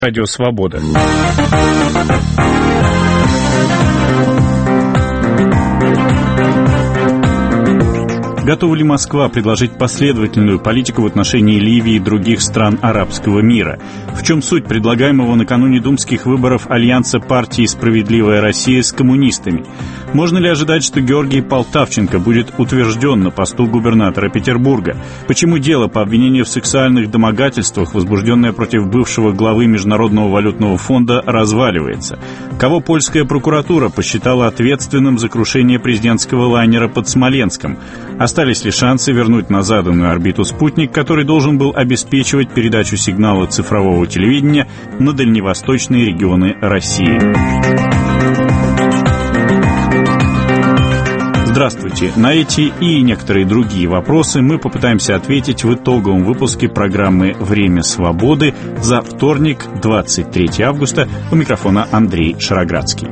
Радио Свобода. Готова ли Москва предложить последовательную политику в отношении Ливии и других стран арабского мира? В чем суть предлагаемого накануне думских выборов альянса партии «Справедливая Россия» с коммунистами? Можно ли ожидать, что Георгий Полтавченко будет утвержден на посту губернатора Петербурга? Почему дело по обвинению в сексуальных домогательствах, возбужденное против бывшего главы Международного валютного фонда, разваливается? Кого польская прокуратура посчитала ответственным за крушение президентского лайнера под Смоленском? Остались ли шансы вернуть на заданную орбиту спутник, который должен был обеспечивать передачу сигнала цифрового телевидения на дальневосточные регионы России? Здравствуйте. На эти и некоторые другие вопросы мы попытаемся ответить в итоговом выпуске программы «Время свободы» за вторник, 23 августа. У микрофона Андрей Шароградский.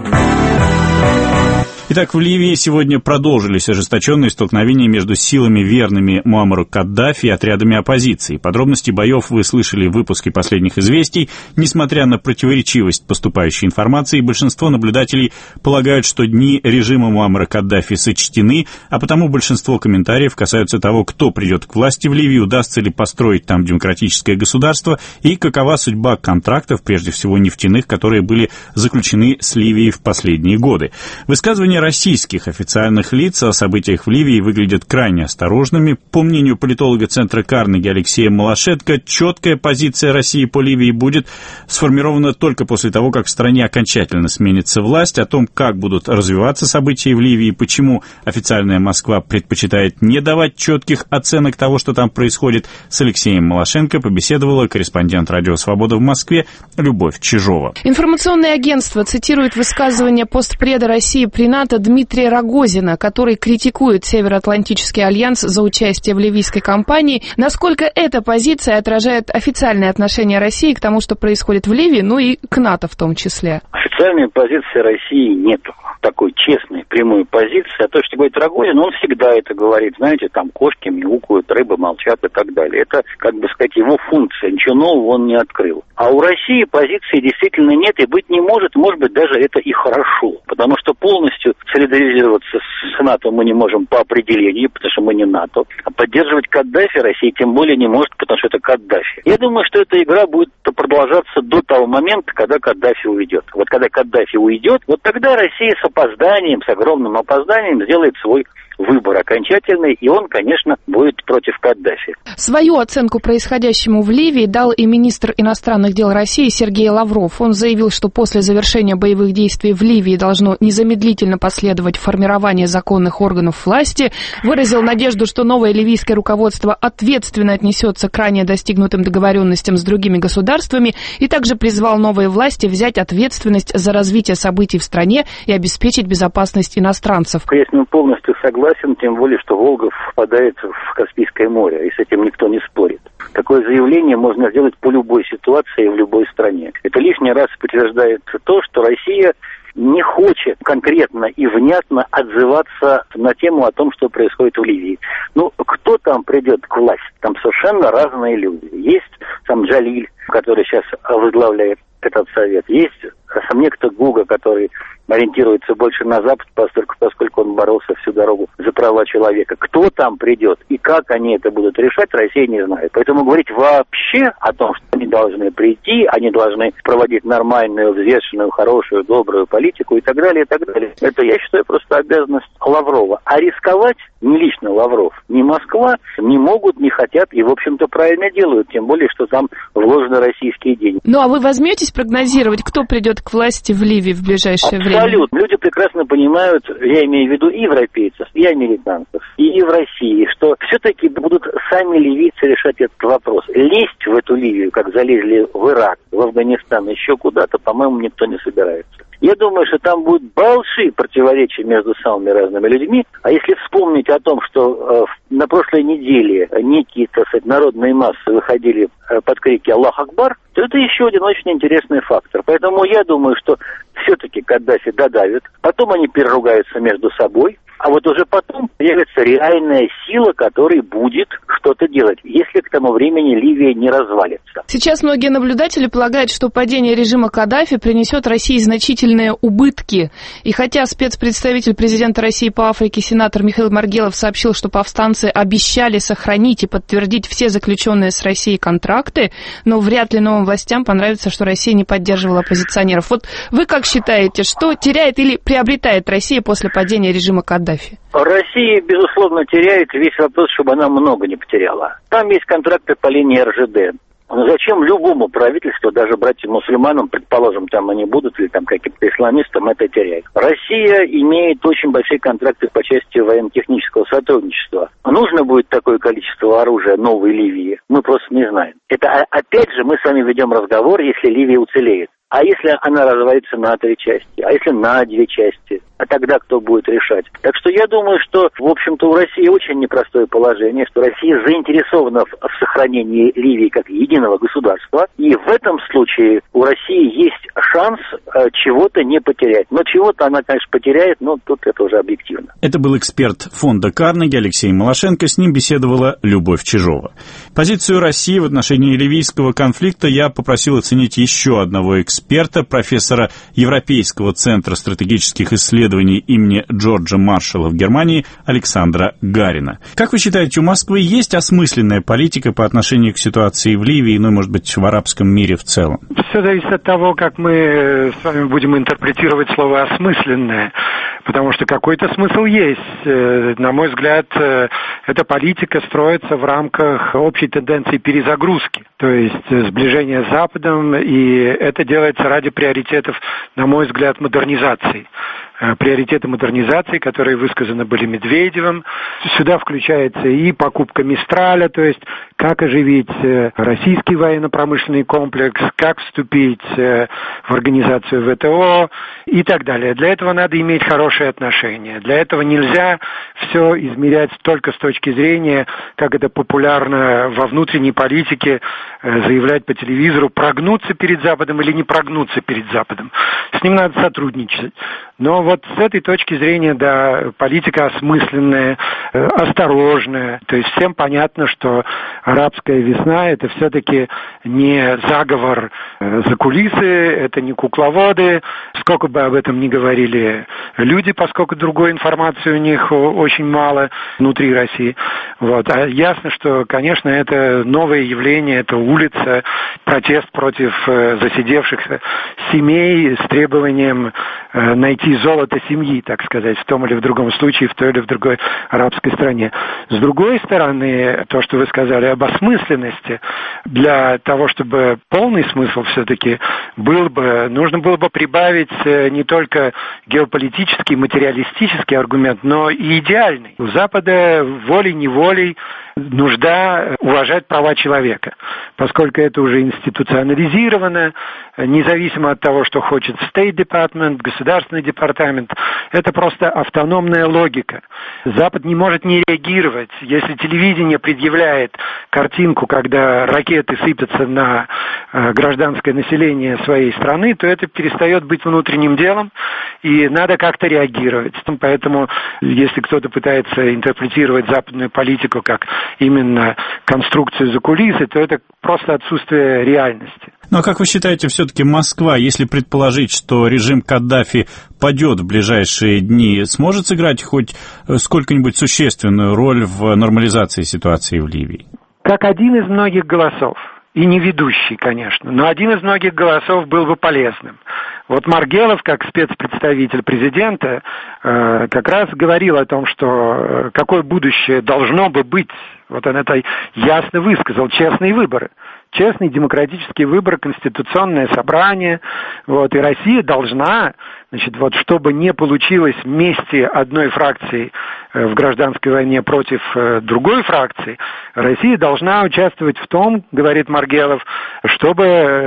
Итак, в Ливии сегодня продолжились ожесточенные столкновения между силами, верными Муаммару Каддафи, и отрядами оппозиции. Подробности боев вы слышали в выпуске последних известий. Несмотря на противоречивость поступающей информации, большинство наблюдателей полагают, что дни режима Муаммара Каддафи сочтены, а потому большинство комментариев касаются того, кто придет к власти в Ливии, удастся ли построить там демократическое государство и какова судьба контрактов, прежде всего нефтяных, которые были заключены с Ливией в последние годы. Высказывания российских официальных лиц о событиях в Ливии выглядят крайне осторожными. По мнению политолога Центра Карнеги Алексея Малашетко, четкая позиция России по Ливии будет сформирована только после того, как в стране окончательно сменится власть. О том, как будут развиваться события в Ливии, почему официальная Москва предпочитает не давать четких оценок того, что там происходит, с Алексеем Малашенко побеседовала корреспондент Радио Свобода в Москве Любовь Чижова. Информационное агентство цитирует высказывание постпреда России при НАТО Дмитрия Рогозина, который критикует Североатлантический альянс за участие в ливийской кампании. Насколько эта позиция отражает официальное отношение России к тому, что происходит в Ливии, ну и к НАТО в том числе? Официальной позиции России нету. Такой честной, прямой позиции. А то, что говорит Рогозин, он всегда это говорит. Знаете, там кошки мяукают, рыбы молчат и так далее. Это, как бы сказать, его функция. Ничего нового он не открыл. А у России позиции действительно нет и быть не может. Может быть, даже это и хорошо. Потому что полностью солидаризироваться с НАТО мы не можем по определению, потому что мы не НАТО. А поддерживать Каддафи Россия тем более не может, потому что это Каддафи. Я думаю, что эта игра будет продолжаться до того момента, когда Каддафи уйдет. Вот когда Каддафи уйдет, вот тогда Россия с опозданием, с огромным опозданием сделает свой выбор окончательный, и он, конечно, будет против Каддафи. Свою оценку происходящему в Ливии дал и министр иностранных дел России Сергей Лавров. Он заявил, что после завершения боевых действий в Ливии должно незамедлительно последовать формирование законных органов власти, выразил надежду, что новое ливийское руководство ответственно отнесется к ранее достигнутым договоренностям с другими государствами и также призвал новые власти взять ответственность за развитие событий в стране и обеспечить безопасность иностранцев. Я с ним полностью согласен, тем более, что Волга впадает в Каспийское море, и с этим никто не спорит. Такое заявление можно сделать по любой ситуации в любой стране. Это лишний раз подтверждает то, что Россия не хочет конкретно и внятно отзываться на тему о том, что происходит в Ливии. Ну, кто там придет к власти? Там совершенно разные люди. Есть там Джалиль, который сейчас возглавляет этот совет. Есть сам некто Гуга, который ориентируется больше на Запад, поскольку он боролся всю дорогу за права человека. Кто там придет и как они это будут решать, Россия не знает. Поэтому говорить вообще о том, что они должны прийти, они должны проводить нормальную, взвешенную, хорошую, добрую политику и так далее, это, я считаю, просто обязанность Лаврова. А рисковать ни лично Лавров, ни Москва не могут, не хотят и, в общем-то, правильно делают. Тем более, что там вложены российские деньги. Ну, а вы возьметесь прогнозировать, кто придет к власти в Ливии в ближайшее время? Абсолютно. Люди прекрасно понимают, я имею в виду и европейцев, и американцев, и в России, что все-таки будут сами ливийцы решать этот вопрос. Лезть в эту Ливию, как залезли в Ирак, в Афганистан, еще куда-то, по-моему, никто не собирается. Я думаю, что там будут большие противоречия между самыми разными людьми. А если вспомнить о том, что на прошлой неделе некие, так сказать, народные массы выходили под крики «Аллах Акбар», то это еще один очень интересный фактор. Поэтому я думаю, что все-таки Каддафи додавит, потом они переругаются между собой, А вот уже потом появится реальная сила, которая будет что-то делать, если к тому времени Ливия не развалится. Сейчас многие наблюдатели полагают, что падение режима Каддафи принесет России значительные убытки. И хотя спецпредставитель президента России по Африке сенатор Михаил Маргелов сообщил, что повстанцы обещали сохранить и подтвердить все заключенные с Россией контракты, но вряд ли новым властям понравится, что Россия не поддерживала оппозиционеров. Вот вы как считаете, что теряет или приобретает Россия после падения режима Каддафи? Россия, безусловно, теряет. Весь вопрос, чтобы она много не потеряла. Там есть контракты по линии РЖД. Но зачем любому правительству, даже братьям-мусульманам, предположим, там они будут или там каким-то исламистам, это терять? Россия имеет очень большие контракты по части военно-технического сотрудничества. Нужно будет такое количество оружия новой Ливии? Мы просто не знаем. Это, опять же, мы с вами ведем разговор, если Ливия уцелеет. А если она развалится на 3 части? А если на 2 части? А тогда кто будет решать? Так что я думаю, что, в общем-то, у России очень непростое положение, что Россия заинтересована в сохранении Ливии как единого государства. И в этом случае у России есть шанс чего-то не потерять. Но чего-то она, конечно, потеряет, но тут это уже объективно. Это был эксперт фонда Карнеги Алексей Малашенко. С ним беседовала Любовь Чижова. Позицию России в отношении ливийского конфликта я попросил оценить еще одного эксперта, профессора Европейского центра стратегических исследований имени Джорджа Маршалла в Германии Александра Гарина. Как вы считаете, у Москвы есть осмысленная политика по отношению к ситуации в Ливии, ну и, может быть, в арабском мире в целом? Все зависит от того, как мы с вами будем интерпретировать слово «осмысленное», потому что какой-то смысл есть. На мой взгляд, эта политика строится в рамках общей тенденции перезагрузки, то есть сближения с Западом, и это делается ради приоритетов, на мой взгляд, модернизации. Приоритеты модернизации, которые высказаны были Медведевым. Сюда включается и покупка Мистраля, то есть как оживить российский военно-промышленный комплекс, как вступить в организацию ВТО и так далее. Для этого надо иметь хорошие отношения. Для этого нельзя все измерять только с точки зрения, как это популярно во внутренней политике, заявлять по телевизору, прогнуться перед Западом или не прогнуться перед Западом. С ним надо сотрудничать. Но вот с этой точки зрения, да, политика осмысленная, осторожная. То есть всем понятно, что арабская весна – это все-таки не заговор за кулисы, это не кукловоды. Сколько бы об этом ни говорили люди, поскольку другой информации у них очень мало внутри России. Вот. А ясно, что, конечно, это новое явление, это улица, протест против засидевшихся семей с требованием найти золото семьи, так сказать, в том или в другом случае, в той или в другой арабской стране. С другой стороны, то, что вы сказали об осмысленности, для того, чтобы полный смысл все-таки был бы, нужно было бы прибавить не только геополитический, материалистический аргумент, но и идеальный. У Запада волей-неволей нужда уважать права человека, поскольку это уже институционализировано, независимо от того, что хочет State Department, государственный департамент, это просто автономная логика. Запад не может не реагировать. Если телевидение предъявляет картинку, когда ракеты сыпятся на гражданское население своей страны, то это перестает быть внутренним делом, и надо как-то реагировать. Поэтому, если кто-то пытается интерпретировать западную политику как именно конструкцию за кулисы, то это просто отсутствие реальности. Ну а как вы считаете, все-таки Москва, если предположить, что режим Каддафи падет в ближайшие дни, сможет сыграть хоть сколько-нибудь существенную роль в нормализации ситуации в Ливии? Как один из многих голосов, и не ведущий, конечно, но один из многих голосов был бы полезным. Вот Маргелов, как спецпредставитель президента, как раз говорил о том, что какое будущее должно бы быть. Вот он это ясно высказал. Честные выборы. Честный демократический выбор, конституционное собрание. Вот, и Россия должна, значит, вот, чтобы не получилось вместе одной фракции в гражданской войне против другой фракции, Россия должна участвовать в том, говорит Маргелов, чтобы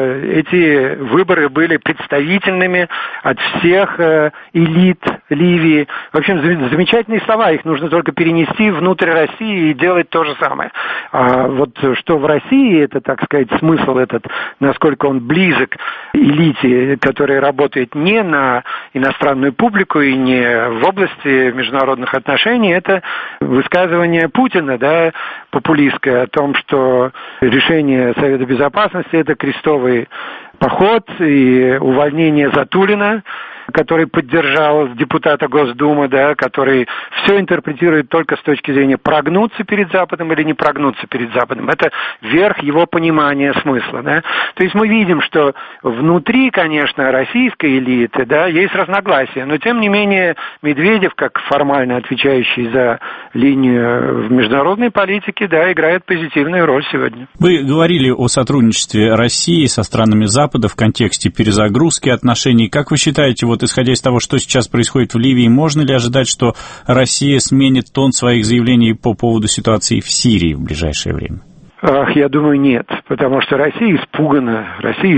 эти выборы были представительными от всех элит Ливии. В общем, замечательные слова, их нужно только перенести внутрь России и делать то же самое. А вот что в России, это, так сказать, смысл этот, насколько он близок элите, которая работает не на иностранную публику и не в области международных отношений, это высказывание Путина, да, популистское, о том, что решение Совета Безопасности – это крестовый поход и увольнение Затулина, который поддержал депутата Госдумы, да, который все интерпретирует только с точки зрения прогнуться перед Западом или не прогнуться перед Западом. Это верх его понимания смысла. Да. То есть мы видим, что внутри, конечно, российской элиты, да, есть разногласия, но тем не менее Медведев, как формально отвечающий за линию в международной политике, да, играет позитивную роль сегодня. Вы говорили о сотрудничестве России со странами Запада в контексте перезагрузки отношений. Как вы считаете, вот исходя из того, что сейчас происходит в Ливии, можно ли ожидать, что Россия сменит тон своих заявлений по поводу ситуации в Сирии в ближайшее время? Я думаю, нет, потому что Россия испугана,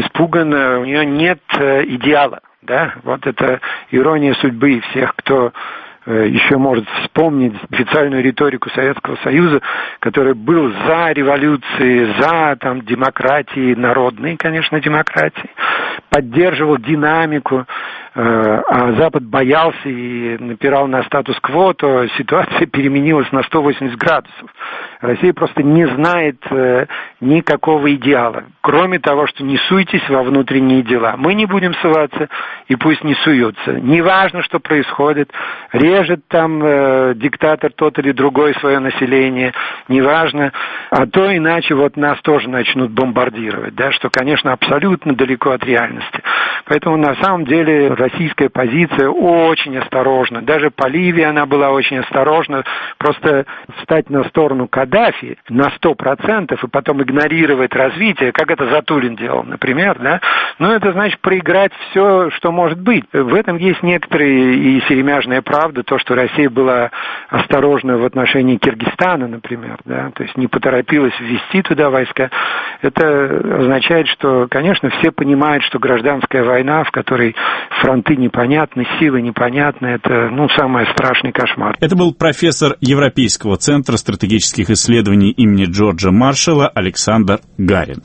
у нее нет идеала, да, вот это ирония судьбы всех, кто еще может вспомнить официальную риторику Советского Союза, который был за революции, за там демократии, народной, конечно, демократии, поддерживал динамику, а Запад боялся и напирал на статус-кво, то ситуация переменилась на 180 градусов. Россия просто не знает никакого идеала, кроме того, что не суйтесь во внутренние дела. Мы не будем ссылаться, и пусть не суются. Неважно, что происходит, режет там диктатор тот или другой свое население, неважно, а то иначе вот нас тоже начнут бомбардировать, да, что, конечно, абсолютно далеко от реальности. Поэтому на самом деле российская позиция очень осторожна. Даже по Ливии она была очень осторожна. Просто встать на сторону Каддафи на 100% и потом игнорировать развитие, как это Затулин делал, например, да, ну это значит проиграть все, что может быть. В этом есть некоторая и серемяжная правда, то, что Россия была осторожна в отношении Киргизстана, например, да, то есть не поторопилась ввести туда войска. Это означает, что, конечно, все понимают, что гражданская война, в которой фронты непонятны, силы непонятны, это, самый страшный кошмар. Это был профессор Европейского центра стратегических исследований имени Джорджа Маршалла Александр Гарин.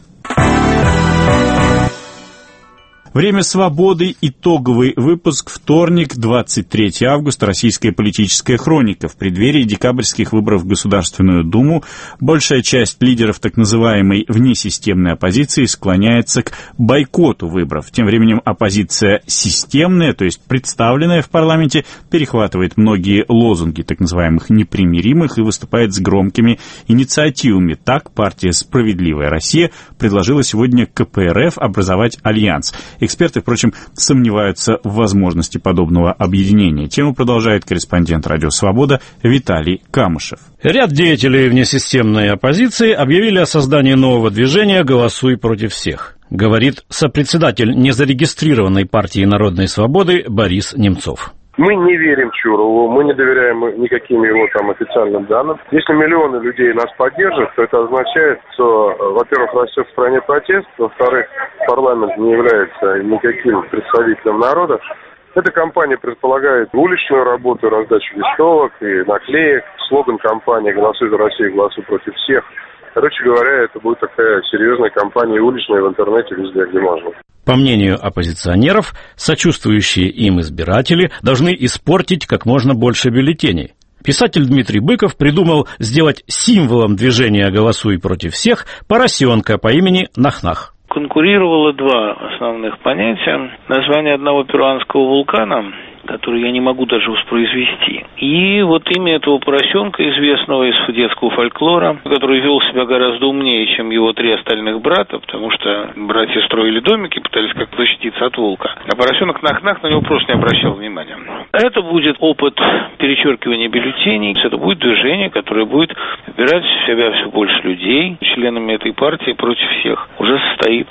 Время свободы. Итоговый выпуск. Вторник, 23 августа. Российская политическая хроника. В преддверии декабрьских выборов в Государственную Думу большая часть лидеров так называемой внесистемной оппозиции склоняется к бойкоту выборов. Тем временем оппозиция системная, то есть представленная в парламенте, перехватывает многие лозунги так называемых непримиримых и выступает с громкими инициативами. Так партия «Справедливая Россия» предложила сегодня КПРФ образовать альянс. Эксперты, впрочем, сомневаются в возможности подобного объединения. Тему продолжает корреспондент «Радио Свобода» Виталий Камышев. Ряд деятелей внесистемной оппозиции объявили о создании нового движения «Голосуй против всех», говорит сопредседатель незарегистрированной партии Народной Свободы Борис Немцов. Мы не верим Чурову, мы не доверяем никаким его там официальным данным. Если миллионы людей нас поддержат, то это означает, что, во-первых, растет в стране протест, во-вторых, парламент не является никаким представителем народа. Эта кампания предполагает уличную работу, раздачу листовок и наклеек. Слоган кампании «Голосуй за Россию, голосуй против всех». Короче говоря, это будет такая серьезная кампания уличная в интернете везде, где можно. По мнению оппозиционеров, сочувствующие им избиратели должны испортить как можно больше бюллетеней. Писатель Дмитрий Быков придумал сделать символом движения «Голосуй против всех» поросенка по имени Нах-Нах. Конкурировало два основных понятия. Название одного перуанского вулкана, который я не могу даже воспроизвести. И вот имя этого поросенка, известного из детского фольклора, который вел себя гораздо умнее, чем его три остальных брата, потому что братья строили домики, пытались как-то защититься от волка. А поросенок Нах-Нах на него просто не обращал внимания. Это будет опыт перечеркивания бюллетеней. Это будет движение, которое будет выбирать в себя все больше людей. Членами этой партии против всех уже состоит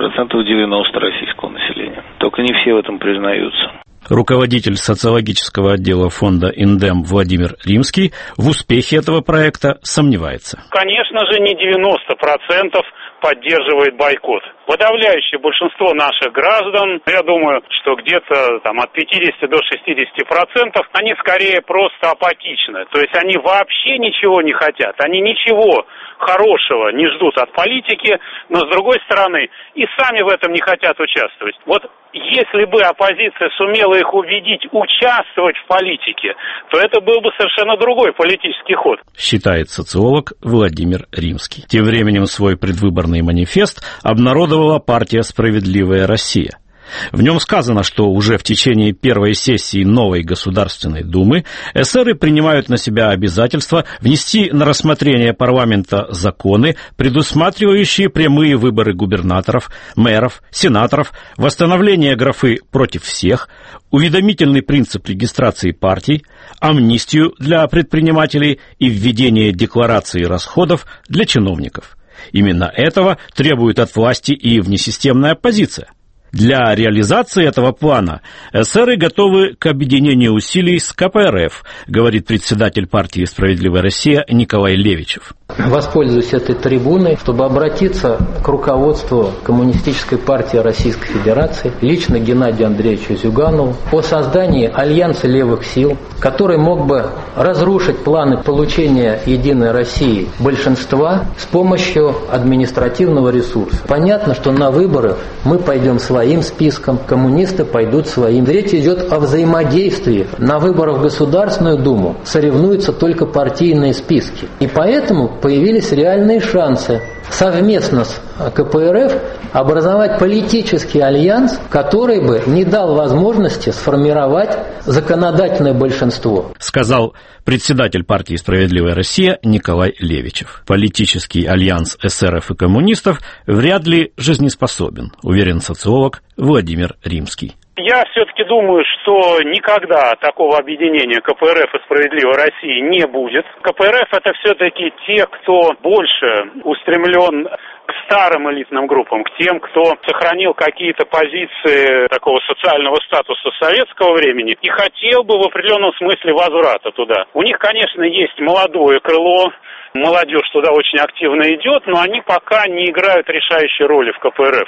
90% российского населения. Только не все в этом признаются. Руководитель социологического отдела фонда «Индем» Владимир Римский в успехе этого проекта сомневается. Конечно же, не 90%, поддерживает бойкот. Подавляющее большинство наших граждан, я думаю, что где-то там от 50 до 60%, они скорее просто апатичны. То есть они вообще ничего не хотят, они ничего хорошего не ждут от политики, но с другой стороны и сами в этом не хотят участвовать. Вот если бы оппозиция сумела их убедить участвовать в политике, то это был бы совершенно другой политический ход. Считает социолог Владимир Римский. Тем временем свой предвыборный манифест обнародовала партия «Справедливая Россия». В нем сказано, что уже в течение первой сессии новой Государственной Думы эсеры принимают на себя обязательство внести на рассмотрение парламента законы, предусматривающие прямые выборы губернаторов, мэров, сенаторов, восстановление графы «против всех», уведомительный принцип регистрации партий, амнистию для предпринимателей и введение декларации расходов для чиновников. Именно этого требует от власти и внесистемная оппозиция. Для реализации этого плана эсеры готовы к объединению усилий с КПРФ, говорит председатель партии «Справедливая Россия» Николай Левичев. Воспользуюсь этой трибуной, чтобы обратиться к руководству Коммунистической партии Российской Федерации, лично Геннадию Андреевичу Зюганову, о создании альянса левых сил, который мог бы разрушить планы получения Единой России большинства с помощью административного ресурса. Понятно, что на выборы мы пойдем своим списком, коммунисты пойдут своим. Речь идет о взаимодействии. На выборах в Государственную Думу соревнуются только партийные списки. И поэтому появились реальные шансы совместно с КПРФ образовать политический альянс, который бы не дал возможности сформировать законодательное большинство. Сказал председатель партии «Справедливая Россия» Николай Левичев. Политический альянс эсеров и коммунистов вряд ли жизнеспособен, уверен социолог Владимир Римский. Я все-таки думаю, что никогда такого объединения КПРФ и «Справедливой России» не будет. КПРФ – это все-таки те, кто больше устремлен к старым элитным группам, к тем, кто сохранил какие-то позиции такого социального статуса советского времени и хотел бы в определенном смысле возврата туда. У них, конечно, есть молодое крыло, молодежь туда очень активно идет, но они пока не играют решающей роли в КПРФ.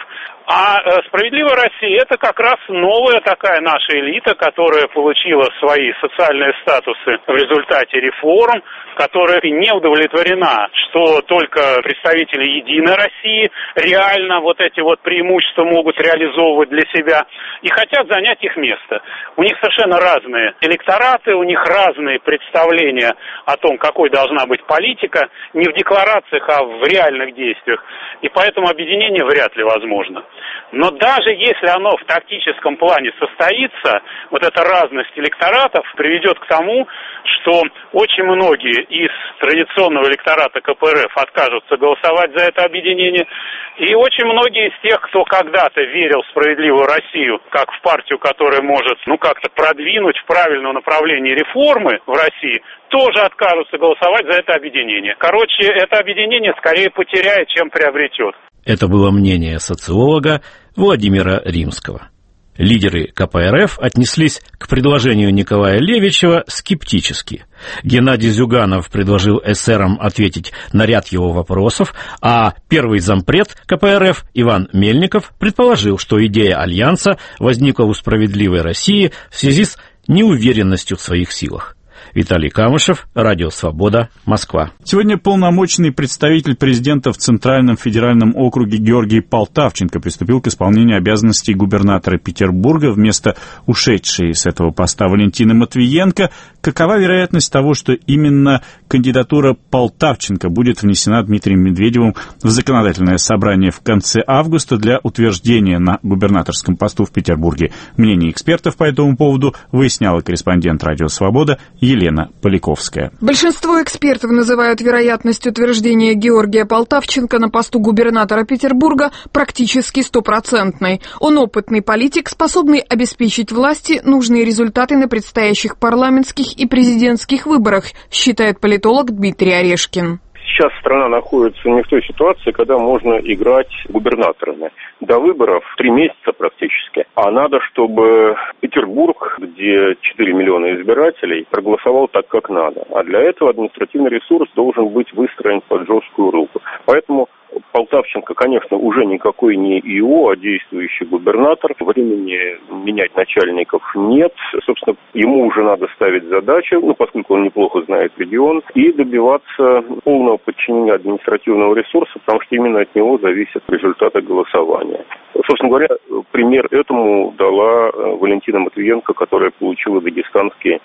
А «Справедливая Россия» – это как раз новая такая наша элита, которая получила свои социальные статусы в результате реформ, которая не удовлетворена, что только представители «Единой России» реально вот эти вот преимущества могут реализовывать для себя и хотят занять их место. У них совершенно разные электораты, у них разные представления о том, какой должна быть политика, не в декларациях, а в реальных действиях. И поэтому объединение вряд ли возможно. Но даже если оно в тактическом плане состоится, вот эта разность электоратов приведет к тому, что очень многие из традиционного электората КПРФ откажутся голосовать за это объединение, и очень многие из тех, кто когда-то верил в «Справедливую Россию» как в партию, которая может как-то продвинуть в правильном направлении реформы в России, тоже откажутся голосовать за это объединение. Короче, это объединение скорее потеряет, чем приобретет. Это было мнение социолога Владимира Римского. Лидеры КПРФ отнеслись к предложению Николая Левичева скептически. Геннадий Зюганов предложил эсерам ответить на ряд его вопросов, а первый зампред КПРФ Иван Мельников предположил, что идея альянса возникла у «Справедливой России» в связи с неуверенностью в своих силах. Виталий Камышев, Радио Свобода, Москва. Сегодня полномочный представитель президента в Центральном федеральном округе Георгий Полтавченко приступил к исполнению обязанностей губернатора Петербурга вместо ушедшей с этого поста Валентины Матвиенко. Какова вероятность того, что именно кандидатура Полтавченко будет внесена Дмитрием Медведевым в законодательное собрание в конце августа для утверждения на губернаторском посту в Петербурге? Мнение экспертов по этому поводу выясняла корреспондент Радио Свобода Елена Поляковская. Большинство экспертов называют вероятность утверждения Георгия Полтавченко на посту губернатора Петербурга практически стопроцентной. Он опытный политик, способный обеспечить власти нужные результаты на предстоящих парламентских и президентских выборах, считает политолог Дмитрий Орешкин. Сейчас страна находится не в той ситуации, когда можно играть губернаторами. До выборов 3 месяца практически. А надо, чтобы Петербург, где 4 миллиона избирателей, проголосовал так, как надо. А для этого административный ресурс должен быть выстроен под жесткую руку. Поэтому Полтавченко, конечно, уже никакой не ИО, а действующий губернатор. Времени менять начальников нет. Собственно, ему уже надо ставить задачу, поскольку он неплохо знает регион, и добиваться полного подчинения административного ресурса, потому что именно от него зависят результаты голосования. Собственно говоря, пример этому дала Валентина Матвиенко, которая получила дагестанские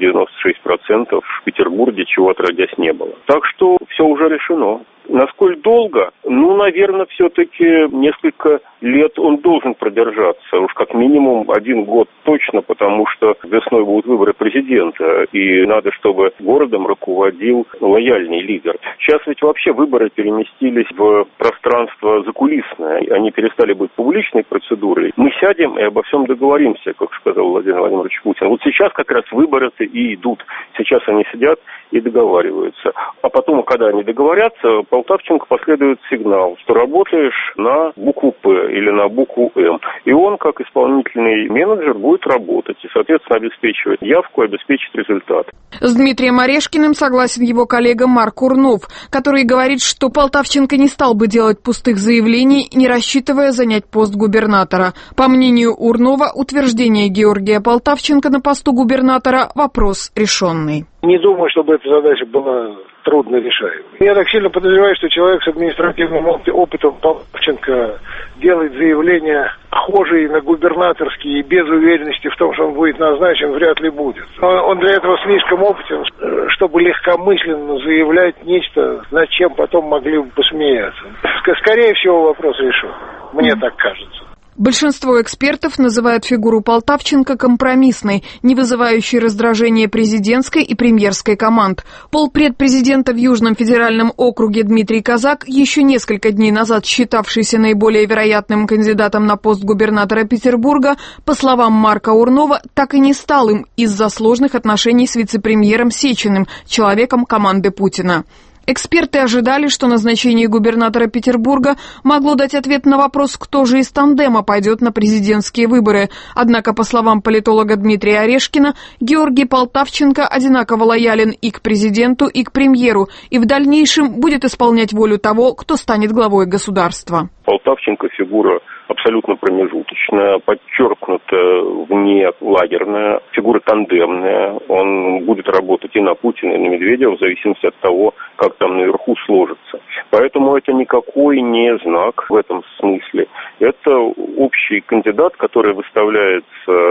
96% в Петербурге, чего отродясь не было. Так что все уже решено. Насколько долго? Наверное, все-таки несколько лет он должен продержаться. Уж как минимум 1 год точно, потому что весной будут выборы президента, и надо, чтобы городом руководил лояльный лидер. Сейчас ведь вообще выборы переместились в пространство закулисное. Они перестали быть публичной процедурой. Мы сядем и обо всем договоримся, как сказал Владимир Владимирович Путин. Вот сейчас как раз выборы-то и идут. Сейчас они сидят и договариваются. А потом, когда они договорятся, Полтавченко последует сигнал, что работаешь на букву «П» или на букву «М». И он, как исполнительный менеджер, будет работать и, соответственно, обеспечивать явку, обеспечить результат. С Дмитрием Орешкиным согласен его коллега Марк Урнов, который говорит, что Полтавченко не стал бы делать пустых заявлений, не рассчитывая занять пост губернатора. По мнению Урнова, утверждение Георгия Полтавченко на посту губернатора – вопрос решенный. Не думаю, чтобы эта задача была трудно решаемой. Я так сильно подозреваю, что человек с административным опытом Полтавченко делает заявления, похожие на губернаторские, и без уверенности в том, что он будет назначен, вряд ли будет. Он для этого слишком опытен, чтобы легкомысленно заявлять нечто, над чем потом могли бы посмеяться. Скорее всего, вопрос решен. Мне так кажется. Большинство экспертов называют фигуру Полтавченко компромиссной, не вызывающей раздражения президентской и премьерской команд. Полпред президента в Южном федеральном округе Дмитрий Казак, еще несколько дней назад считавшийся наиболее вероятным кандидатом на пост губернатора Петербурга, по словам Марка Урнова, так и не стал им из-за сложных отношений с вице-премьером Сечиным, человеком команды Путина. Эксперты ожидали, что назначение губернатора Петербурга могло дать ответ на вопрос, кто же из тандема пойдет на президентские выборы. Однако, по словам политолога Дмитрия Орешкина, Георгий Полтавченко одинаково лоялен и к президенту, и к премьеру, и в дальнейшем будет исполнять волю того, кто станет главой государства. Полтавченко фигура абсолютно промежуточная, подчеркнуто внелагерная, фигура тандемная. Он будет работать и на Путина, и на Медведева, в зависимости от того, как там наверху сложится. Поэтому это никакой не знак в этом смысле. Это общий кандидат, который выставляется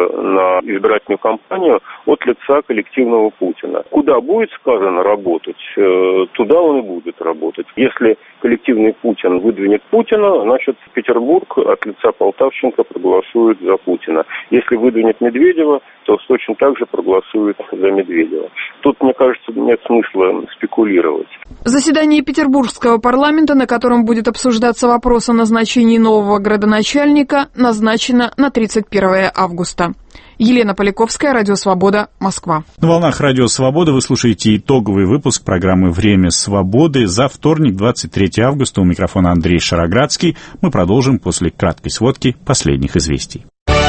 на избирательную кампанию от лица коллективного Путина. Куда будет сказано работать, туда он и будет работать. Если коллективный Путин выдвинет Путина, значит, Петербург от лица Полтавченко проголосует за Путина. Если выдвинет Медведева, то точно так же проголосует за Медведева. Тут, мне кажется, нет смысла спекулировать. Заседание Петербургского парламента, на котором будет обсуждаться вопрос о назначении нового градоначальника, назначено на 31 августа. Елена Поляковская, Радио Свобода, Москва. На волнах Радио Свобода вы слушаете итоговый выпуск программы «Время свободы» за вторник, 23 августа. У микрофона Андрей Шароградский. Мы продолжим после краткой сводки последних известий.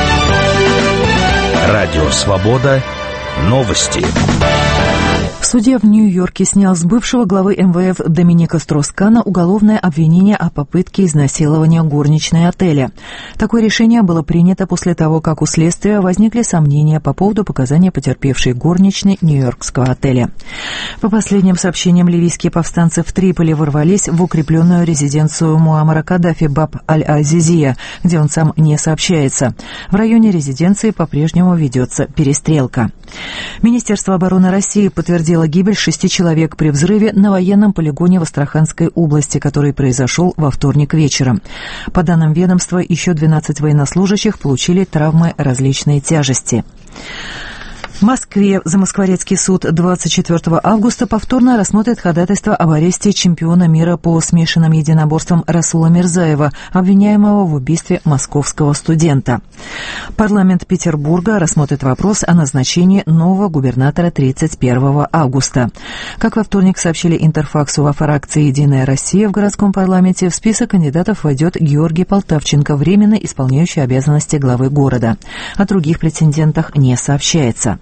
Радио Свобода. Новости. Судья в Нью-Йорке снял с бывшего главы МВФ Доминика Строс-Кана уголовное обвинение о попытке изнасилования горничной отеля. Такое решение было принято после того, как у следствия возникли сомнения по поводу показаний потерпевшей горничной нью-йоркского отеля. По последним сообщениям, ливийские повстанцы в Триполи ворвались в укрепленную резиденцию Муаммара Каддафи Баб-аль-Азизия, где он сам не сообщается. В районе резиденции по-прежнему ведется перестрелка. Министерство обороны России подтвердило гибель 6 человек при взрыве на военном полигоне в Астраханской области, который произошел во вторник вечером. По данным ведомства, еще 12 военнослужащих получили травмы различной тяжести. В Москве Замоскворецкий суд 24 августа повторно рассмотрит ходатайство об аресте чемпиона мира по смешанным единоборствам Расула Мирзаева, обвиняемого в убийстве московского студента. Парламент Петербурга рассмотрит вопрос о назначении нового губернатора 31 августа. Как во вторник сообщили Интерфаксу во фракции «Единая Россия» в городском парламенте, в список кандидатов войдет Георгий Полтавченко, временно исполняющий обязанности главы города. О других претендентах не сообщается.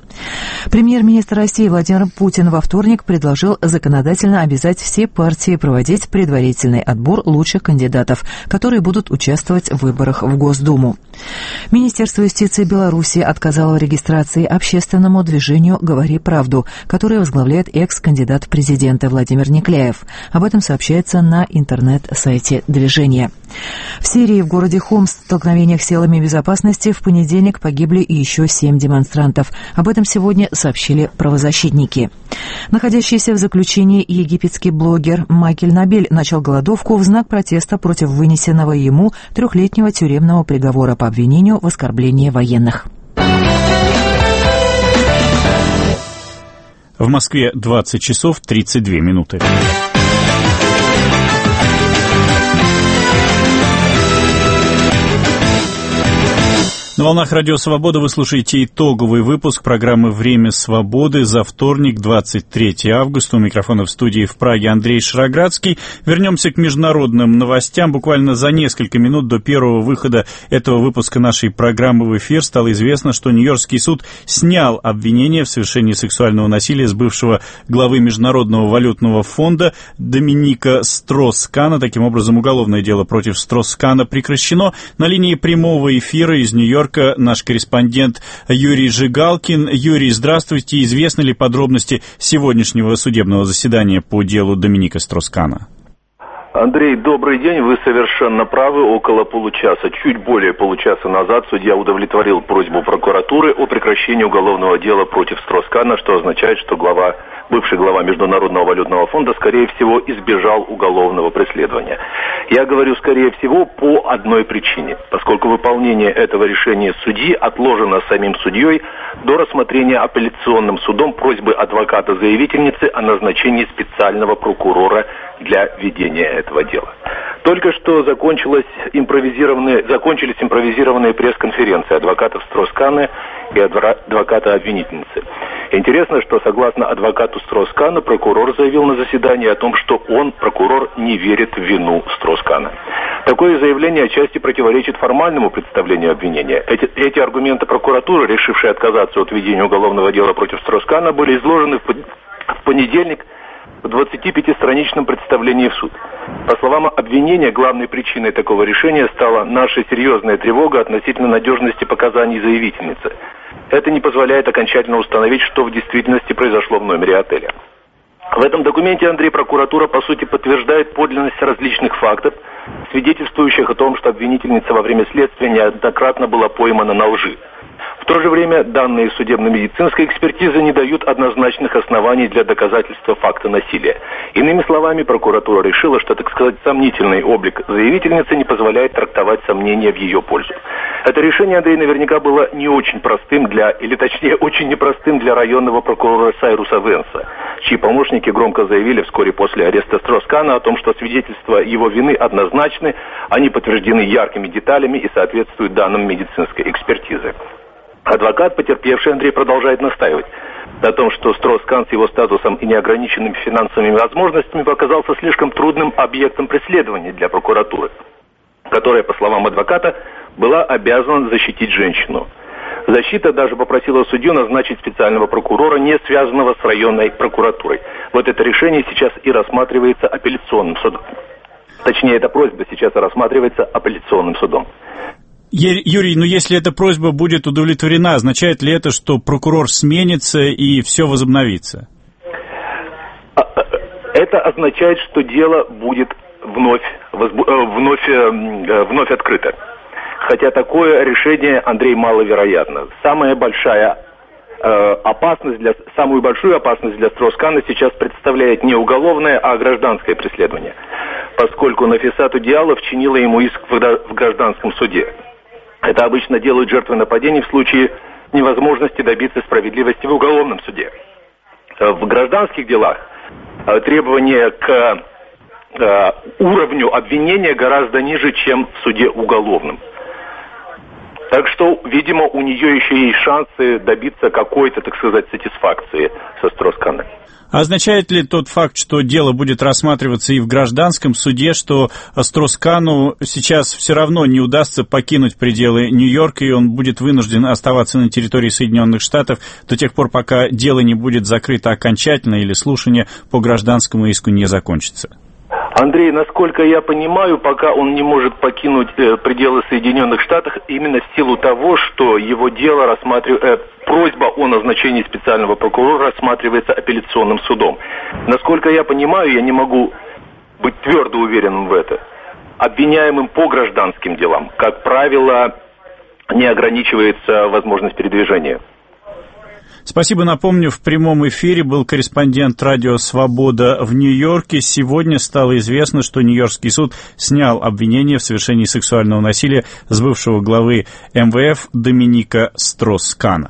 Премьер-министр России Владимир Путин во вторник предложил законодательно обязать все партии проводить предварительный отбор лучших кандидатов, которые будут участвовать в выборах в Госдуму. Министерство юстиции Беларуси отказало в регистрации общественному движению «Говори правду», которое возглавляет экс-кандидат в президенты Владимир Никляев. Об этом сообщается на интернет-сайте движения. В Сирии в городе Хомс в столкновениях с силами безопасности в понедельник погибли еще 7 демонстрантов. Об этом сегодня сообщили правозащитники. Находящийся в заключении египетский блогер Макель Набель начал голодовку в знак протеста против вынесенного ему 3-летнего тюремного приговора по обвинению в оскорблении военных. В Москве 20 часов 32 минуты. На волнах Радио Свобода вы слушаете итоговый выпуск программы «Время свободы» за вторник, 23 августа. У микрофона в студии в Праге Андрей Шароградский. Вернемся к международным новостям. Буквально за несколько минут до первого выхода этого выпуска нашей программы в эфир стало известно, что Нью-Йоркский суд снял обвинение в совершении сексуального насилия с бывшего главы Международного валютного фонда Доминика Строс-Кана. Таким образом, уголовное дело против Строс-Кана прекращено. На линии прямого эфира из Нью-Йорка наш корреспондент Юрий Жигалкин. Юрий, здравствуйте. Известны ли подробности сегодняшнего судебного заседания по делу Доминика Строс-Кана? Андрей, добрый день. Вы совершенно правы. Около получаса, чуть более получаса назад судья удовлетворил просьбу прокуратуры о прекращении уголовного дела против Строс-Кана, что означает, что бывший глава Международного валютного фонда, скорее всего, избежал уголовного преследования. Я говорю «скорее всего» по одной причине, поскольку выполнение этого решения судьи отложено самим судьей до рассмотрения апелляционным судом просьбы адвоката заявительницы о назначении специального прокурора для ведения этого дела. Только что закончились импровизированные пресс-конференции адвокатов Строс-Кана и адвоката обвинительницы. Интересно, что согласно адвокату Строс-Кана, прокурор заявил на заседании о том, что он, прокурор, не верит в вину Строс-Кана. Такое заявление отчасти противоречит формальному представлению обвинения. Эти аргументы прокуратуры, решившей отказаться от ведения уголовного дела против Строс-Кана, были изложены в понедельник в 25-страничном представлении в суд. По словам обвинения, главной причиной такого решения стала наша серьезная тревога относительно надежности показаний заявительницы. Это не позволяет окончательно установить, что в действительности произошло в номере отеля. В этом документе, Андрей, прокуратура, по сути, подтверждает подлинность различных фактов, свидетельствующих о том, что обвинительница во время следствия неоднократно была поймана на лжи. В то же время данные судебно-медицинской экспертизы не дают однозначных оснований для доказательства факта насилия. Иными словами, прокуратура решила, что, так сказать, сомнительный облик заявительницы не позволяет трактовать сомнения в ее пользу. Это решение, Андрей, наверняка было не очень простым очень непростым для районного прокурора Сайруса Венса, чьи помощники громко заявили вскоре после ареста Строс-Кана о том, что свидетельства его вины однозначны, они подтверждены яркими деталями и соответствуют данным медицинской экспертизы. Адвокат, потерпевший, Андрей, продолжает настаивать на том, что Строс-Кан с его статусом и неограниченными финансовыми возможностями оказался слишком трудным объектом преследования для прокуратуры, которая, по словам адвоката, была обязана защитить женщину. Защита даже попросила судью назначить специального прокурора, не связанного с районной прокуратурой. Вот это решение сейчас и рассматривается апелляционным судом. Точнее, эта просьба сейчас рассматривается апелляционным судом. Юрий, если эта просьба будет удовлетворена, означает ли это, что прокурор сменится и все возобновится? Это означает, что дело будет вновь открыто. Хотя такое решение, Андрей, маловероятно. Самую большую опасность для Строс-Кана сейчас представляет не уголовное, а гражданское преследование, поскольку Нафисату Диалов чинила ему иск в гражданском суде. Это обычно делают жертвы нападений в случае невозможности добиться справедливости в уголовном суде. В гражданских делах требования к уровню обвинения гораздо ниже, чем в суде уголовном. Так что, видимо, у нее еще есть шансы добиться какой-то, так сказать, сатисфакции со Стросканой. Означает ли тот факт, что дело будет рассматриваться и в гражданском суде, что Строскану сейчас все равно не удастся покинуть пределы Нью-Йорка, и он будет вынужден оставаться на территории Соединенных Штатов до тех пор, пока дело не будет закрыто окончательно или слушание по гражданскому иску не закончится? Андрей, насколько я понимаю, пока он не может покинуть пределы Соединенных Штатов, именно в силу того, что его дело просьба о назначении специального прокурора рассматривается апелляционным судом. Насколько я понимаю, я не могу быть твердо уверенным в этом. Обвиняемым по гражданским делам, как правило, не ограничивается возможность передвижения. Спасибо. Напомню, в прямом эфире был корреспондент «Радио Свобода» в Нью-Йорке. Сегодня стало известно, что Нью-Йоркский суд снял обвинение в совершении сексуального насилия с бывшего главы МВФ Доминика Строс-Кана.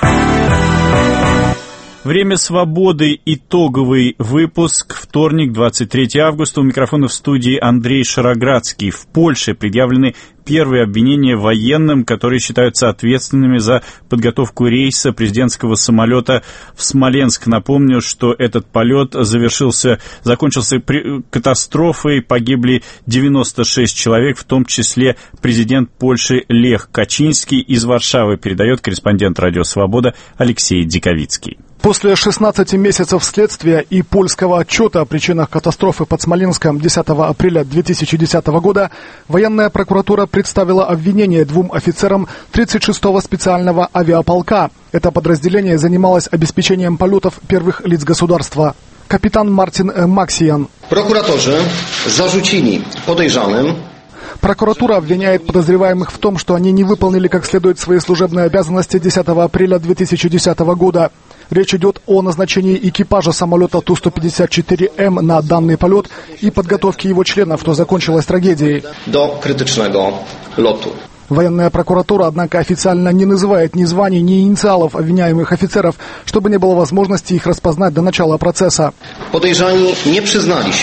Время свободы. Итоговый выпуск. Вторник, 23 августа. У микрофона в студии Андрей Шароградский. В Польше предъявлены первые обвинения военным, которые считаются ответственными за подготовку рейса президентского самолета в Смоленск. Напомню, что этот полет закончился катастрофой. Погибли 96 человек, в том числе президент Польши Лех Качинский. Из Варшавы передает корреспондент «Радио Свобода» Алексей Диковицкий. После 16 месяцев следствия и польского отчета о причинах катастрофы под Смоленском 10 апреля 2010 года военная прокуратура представила обвинение двум офицерам 36-го специального авиаполка. Это подразделение занималось обеспечением полетов первых лиц государства. Капитан Мартин Максиян. Прокураторы заручили подозреваемым. Прокуратура обвиняет подозреваемых в том, что они не выполнили как следует свои служебные обязанности 10 апреля 2010 года. Речь идет о назначении экипажа самолета Ту-154М на данный полет и подготовке его членов, что закончилось трагедией. До критичного лету. Военная прокуратура, однако, официально не называет ни званий, ни инициалов обвиняемых офицеров, чтобы не было возможности их распознать до начала процесса. Подозреваемые не признались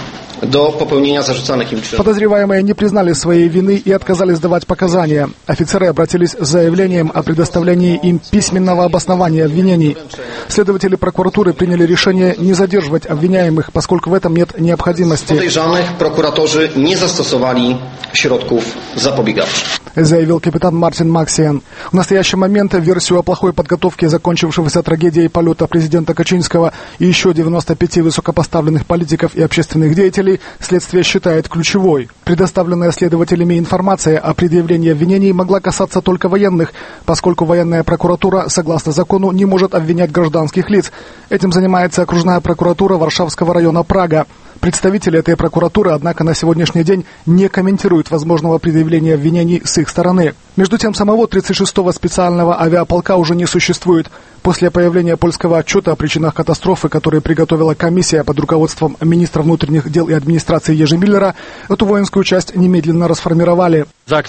до пополнения зарzucanych им czynów. Подозреваемые не признали своей вины и отказались давать показания. Офицеры обратились с заявлением о предоставлении им письменного обоснования обвинений. Следователи прокуратуры приняли решение не задерживать обвиняемых, поскольку в этом нет необходимости. Podejrzanych prokuraторы не застосовали środków zapobiegawczych. Заявил капитан Мартин Максиян. В настоящий момент версию о плохой подготовке закончившегося трагедией полета президента Качинского и еще 95 высокопоставленных политиков и общественных деятелей следствие считает ключевой. Предоставленная следователями информация о предъявлении обвинений могла касаться только военных, поскольку военная прокуратура, согласно закону, не может обвинять гражданских лиц. Этим занимается окружная прокуратура Варшавского района Прага. Представители этой прокуратуры, однако, на сегодняшний день не комментируют возможного предъявления обвинений с их стороны. Между тем, самого 36-го специального авиаполка уже не существует. После появления польского отчета о причинах катастрофы, который приготовила комиссия под руководством министра внутренних дел и администрации Ежи Миллера, эту воинскую часть немедленно расформировали.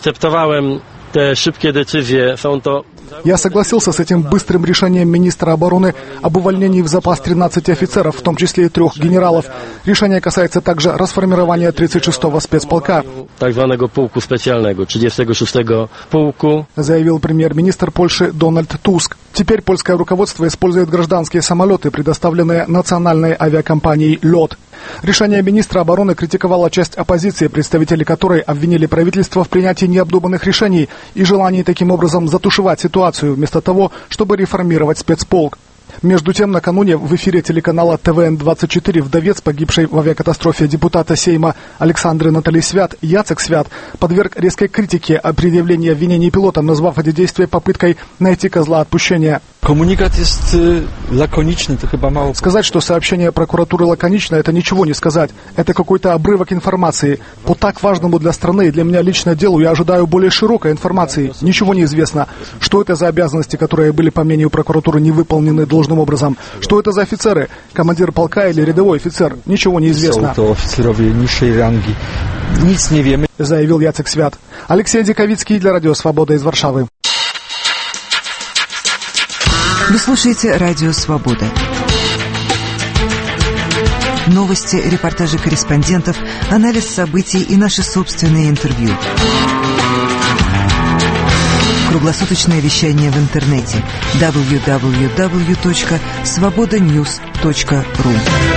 Я согласился с этим быстрым решением министра обороны об увольнении в запас 13 офицеров, в том числе и 3 генералов. Решение касается также расформирования 36-го спецполка. Так званого полку специального 36-го полку, заявил премьер-министр Польши Дональд Туск. Теперь польское руководство использует гражданские самолеты, предоставленные национальной авиакомпанией «ЛОТ». Решение министра обороны критиковала часть оппозиции, представители которой обвинили правительство в принятии необдуманных решений и желании таким образом затушевать ситуацию, вместо того, чтобы реформировать спецполк. Между тем, накануне в эфире телеканала ТВН-24 вдовец, погибшей в авиакатастрофе депутата Сейма Александры Натали Свят, Яцек Свят, подверг резкой критике о предъявлении обвинений пилотам, назвав эти действия попыткой найти козла отпущения. Коммуникат есть лаконичный, это chyba мало. Сказать, что сообщение прокуратуры лаконично, это ничего не сказать. Это какой-то обрывок информации. По так важному для страны и для меня лично делу я ожидаю более широкой информации. Ничего не известно. Что это за обязанности, которые были, по мнению прокуратуры, не выполнены должным образом? Что это за офицеры? Командир полка или рядовой офицер? Ничего не известно. Заявил Яцек Свят. Алексей Диковицкий для Радио Свобода из Варшавы. Вы слушаете Радио Свобода. Новости, репортажи корреспондентов, анализ событий и наши собственные интервью. Круглосуточное вещание в интернете www.svobodanews.ru.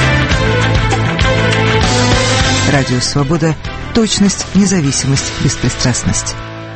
Радио «Свобода». Точность, независимость, беспристрастность.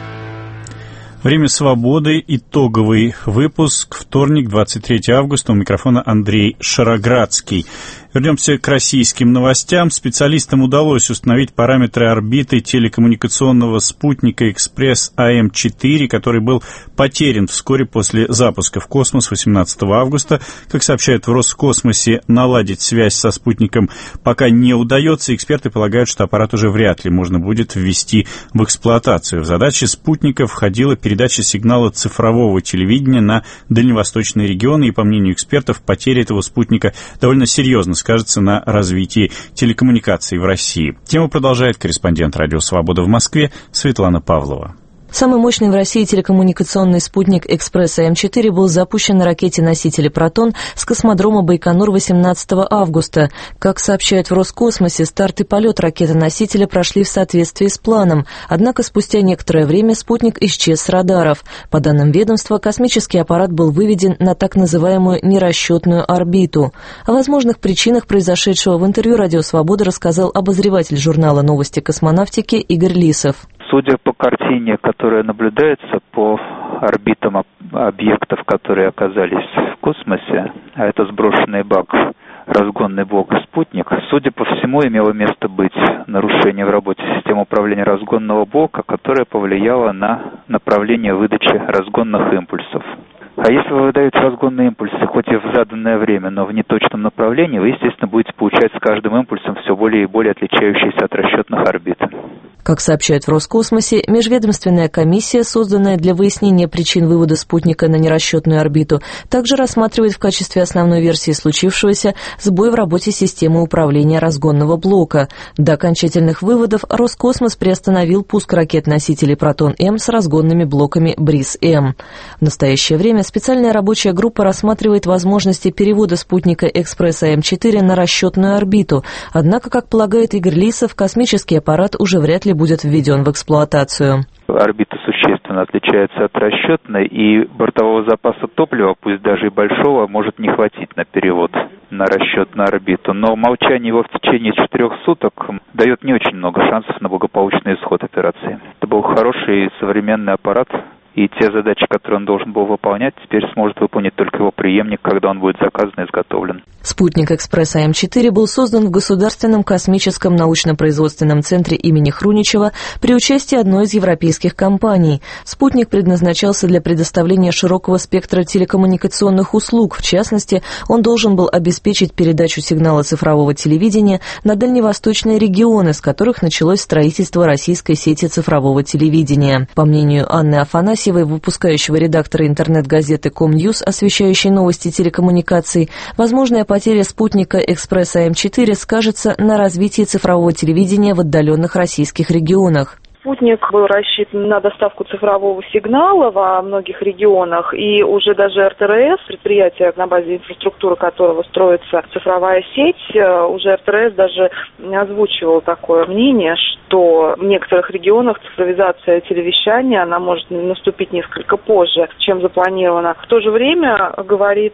Время свободы. Итоговый выпуск. Вторник, 23 августа. У микрофона Андрей Шароградский. Вернемся к российским новостям. Специалистам удалось установить параметры орбиты телекоммуникационного спутника «Экспресс АМ-4», который был потерян вскоре после запуска в космос 18 августа. Как сообщают в Роскосмосе, наладить связь со спутником пока не удается. Эксперты полагают, что аппарат уже вряд ли можно будет ввести в эксплуатацию. В задачи спутника входила передача сигнала цифрового телевидения на дальневосточные регионы, и, по мнению экспертов, потеря этого спутника довольно серьезно скажется на развитии телекоммуникаций в России. Тему продолжает корреспондент «Радио Свобода» в Москве Светлана Павлова. Самый мощный в России телекоммуникационный спутник «Экспресс АМ-4» был запущен на ракете-носителе «Протон» с космодрома Байконур 18 августа. Как сообщают в Роскосмосе, старт и полет ракеты-носителя прошли в соответствии с планом, однако спустя некоторое время спутник исчез с радаров. По данным ведомства, космический аппарат был выведен на так называемую нерасчетную орбиту. О возможных причинах произошедшего в интервью «Радио Свобода» рассказал обозреватель журнала «Новости космонавтики» Игорь Лисов. Судя по картине, которая наблюдается по орбитам объектов, которые оказались в космосе, а это сброшенный бак, разгонный блок и спутник, судя по всему, имело место быть нарушение в работе системы управления разгонного блока, которое повлияло на направление выдачи разгонных импульсов. А если вы выдаете разгонные импульсы, хоть и в заданное время, но в неточном направлении, вы, естественно, будете получать с каждым импульсом все более и более отличающиеся от расчетных орбит. Как сообщают в Роскосмосе, межведомственная комиссия, созданная для выяснения причин вывода спутника на нерасчетную орбиту, также рассматривает в качестве основной версии случившегося сбой в работе системы управления разгонного блока. До окончательных выводов Роскосмос приостановил пуск ракет-носителей «Протон-М» с разгонными блоками «Бриз-М». В настоящее время специальная рабочая группа рассматривает возможности перевода спутника «Экспресс АМ-4» на расчетную орбиту. Однако, как полагает Игорь Лисов, космический аппарат уже вряд ли будет введен в эксплуатацию. Орбита существенно отличается от расчетной, и бортового запаса топлива, пусть даже и большого, может не хватить на перевод на расчетную орбиту. Но молчание его в течение 4 суток дает не очень много шансов на благополучный исход операции. Это был хороший современный аппарат, и те задачи, которые он должен был выполнять, теперь сможет выполнить только его преемник, когда он будет заказан и изготовлен. Спутник «Экспресс АМ-4» был создан в Государственном космическом научно-производственном центре имени Хруничева при участии одной из европейских компаний. Спутник предназначался для предоставления широкого спектра телекоммуникационных услуг. В частности, он должен был обеспечить передачу сигнала цифрового телевидения на дальневосточные регионы, с которых началось строительство российской сети цифрового телевидения. По мнению Анны Афанасьевой, выпускающего редактора интернет-газеты «Комньюз», освещающей новости телекоммуникаций, возможная потеря спутника «Экспресс АМ-4» скажется на развитии цифрового телевидения в отдаленных российских регионах. Спутник был рассчитан на доставку цифрового сигнала во многих регионах, и уже даже РТРС, предприятие, на базе инфраструктуры которого строится цифровая сеть, уже РТРС даже озвучивал такое мнение, что в некоторых регионах цифровизация телевещания, она может наступить несколько позже, чем запланировано. В то же время, говорит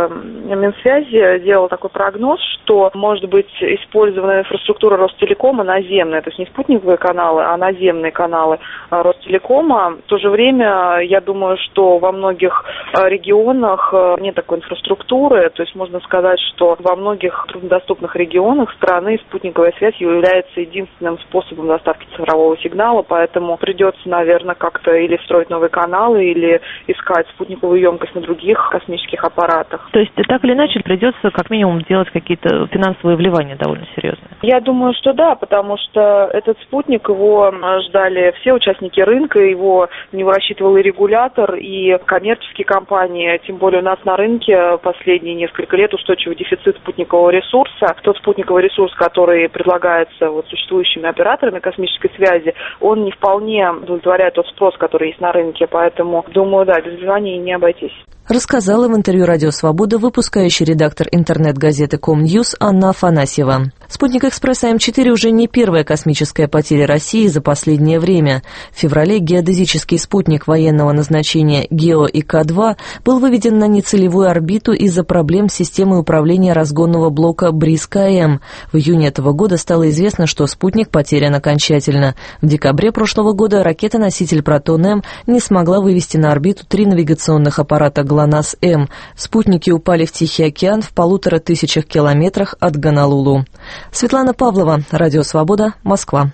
Минсвязи, делал такой прогноз, что может быть использована инфраструктура Ростелекома наземная, то есть не спутниковые каналы, а наземные каналы Ростелекома. В то же время, я думаю, что во многих регионах нет такой инфраструктуры, то есть можно сказать, что во многих труднодоступных регионах страны спутниковая связь является единственным способом доставки цифрового сигнала, поэтому придется, наверное, как-то или строить новые каналы, или искать спутниковую емкость на других космических аппаратах. То есть, так или иначе, придется как минимум делать какие-то финансовые вливания довольно серьезные? Я думаю, что да, потому что этот спутник, его ждали все участники рынка, его рассчитывал и регулятор, и коммерческие компании, тем более у нас на рынке последние несколько лет устойчивый дефицит спутникового ресурса. Тот спутниковый ресурс, который предлагается существующими операторами космической связи, он не вполне удовлетворяет тот спрос, который есть на рынке, поэтому, думаю, да, без вливаний не обойтись. рассказала в интервью «Радио Свобода» выпускающий редактор интернет-газеты «Комньюз» Анна Афанасьева. «Спутник Экспресс АМ-4» уже не первая космическая потеря России за последнее время. В феврале геодезический спутник военного назначения ГеоИК-2 был выведен на нецелевую орбиту из-за проблем с системой управления разгонного блока БРИЗ-КМ. В июне этого года стало известно, что спутник потерян окончательно. В декабре прошлого года ракета-носитель «Протон-М» не смогла вывести на орбиту 3 навигационных аппарата ГЛОНАСС-М. Спутники упали в Тихий океан в 1500 километрах от Гонолулу. Светлана Павлова, Радио Свобода, Москва.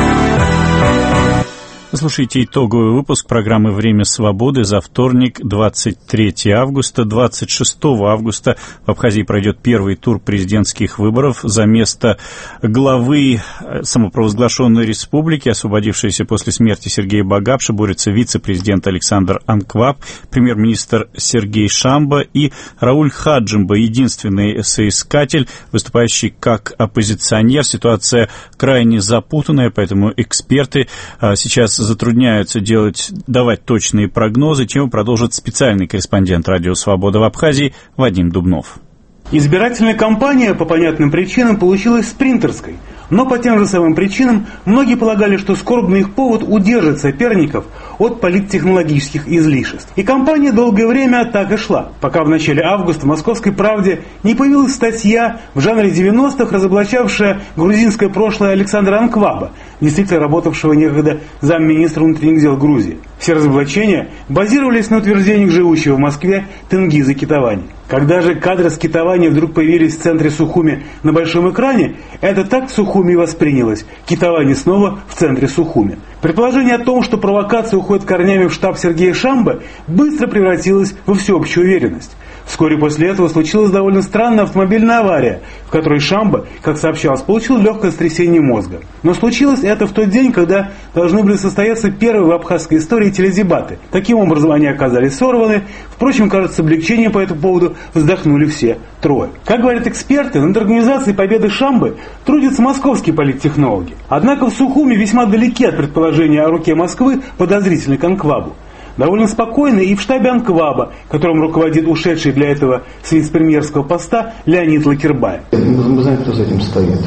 Слушайте итоговый выпуск программы «Время свободы» за вторник, 23 августа. 26 августа в Абхазии пройдет первый тур президентских выборов за место главы самопровозглашенной республики. Освободившийся после смерти Сергея Багапши борется вице-президент Александр Анкваб, премьер-министр Сергей Шамба и Рауль Хаджимба, единственный соискатель, выступающий как оппозиционер. Ситуация крайне запутанная, поэтому эксперты сейчас затрудняются давать точные прогнозы. Тему продолжит специальный корреспондент «Радио Свобода» в Абхазии Вадим Дубнов. Избирательная кампания по понятным причинам получилась спринтерской. Но по тем же самым причинам многие полагали, что скорбный их повод удержит соперников от политтехнологических излишеств. И кампания долгое время так и шла, пока в начале августа в «Московской правде» не появилась статья в жанре 90-х, разоблачавшая грузинское прошлое Александра Анкваба, действительно работавшего некогда замминистра внутренних дел Грузии. Все разоблачения базировались на утверждениях живущего в Москве Тенгиза Китавани. Когда же кадры с Китавани вдруг появились в центре Сухуми на большом экране, это так в Сухуми воспринялось. Китавани снова в центре Сухуми. Предположение о том, что провокация уходит корнями в штаб Сергея Шамбы, быстро превратилось во всеобщую уверенность. Вскоре после этого случилась довольно странная автомобильная авария, в которой Шамба, как сообщалось, получил легкое сотрясение мозга. Но случилось это в тот день, когда должны были состояться первые в абхазской истории теледебаты. Таким образом, они оказались сорваны. Впрочем, кажется, с облегчением по этому поводу вздохнули все трое. Как говорят эксперты, над организацией победы Шамбы трудятся московские политтехнологи. Однако в Сухуми весьма далеки от предположения о руке Москвы, подозрительной к Анквабу. Довольно спокойно и в штабе Анкваба, которым руководит ушедший для этого с вице-премьерского поста Леонид Лакербаев. Мы знаем, кто за этим стоит.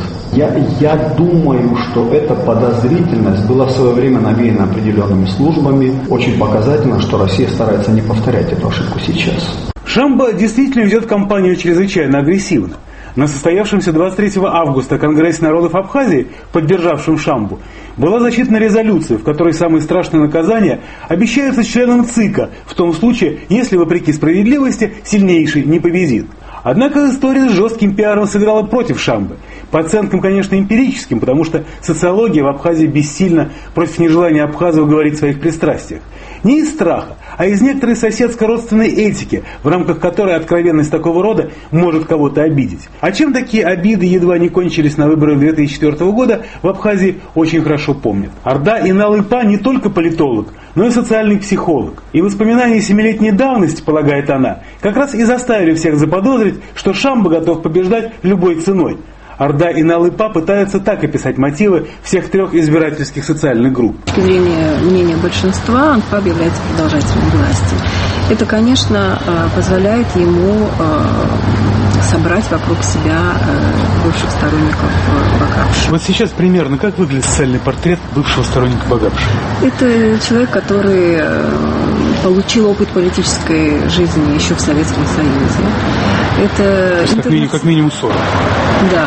Я думаю, что эта подозрительность была в свое время навеяна определенными службами. Очень показательно, что Россия старается не повторять эту ошибку сейчас. Шамба действительно ведет кампанию чрезвычайно агрессивно. На состоявшемся 23 августа Конгрессе народов Абхазии, поддержавшем Шамбу, была зачитана резолюция, в которой самые страшные наказания обещаются членам ЦИКа, в том случае, если, вопреки справедливости, сильнейший не победит. Однако история с жестким пиаром сыграла против Шамбы. По оценкам, конечно, эмпирическим, потому что социология в Абхазии бессильна против нежелания абхазов говорить о своих пристрастиях. Не из страха, а из некоторой соседско-родственной этики, в рамках которой откровенность такого рода может кого-то обидеть. А чем такие обиды едва не кончились на выборах 2004 года, в Абхазии очень хорошо помнят. Орда Инал-Ипа не только политолог, но и социальный психолог. И воспоминания 7-летней давности, полагает она, как раз и заставили всех заподозрить, что Шамба готов побеждать любой ценой. Орда Инал-Ипа пытается так описать мотивы всех трех избирательских социальных групп. С точки зрения мнения большинства, Анкваб является продолжателем власти. Это, конечно, позволяет ему собрать вокруг себя бывших сторонников Багапши. Вот сейчас примерно как выглядит социальный портрет бывшего сторонника Багапши? Это человек, который получил опыт политической жизни еще в Советском Союзе. Это как минимум 40. Да,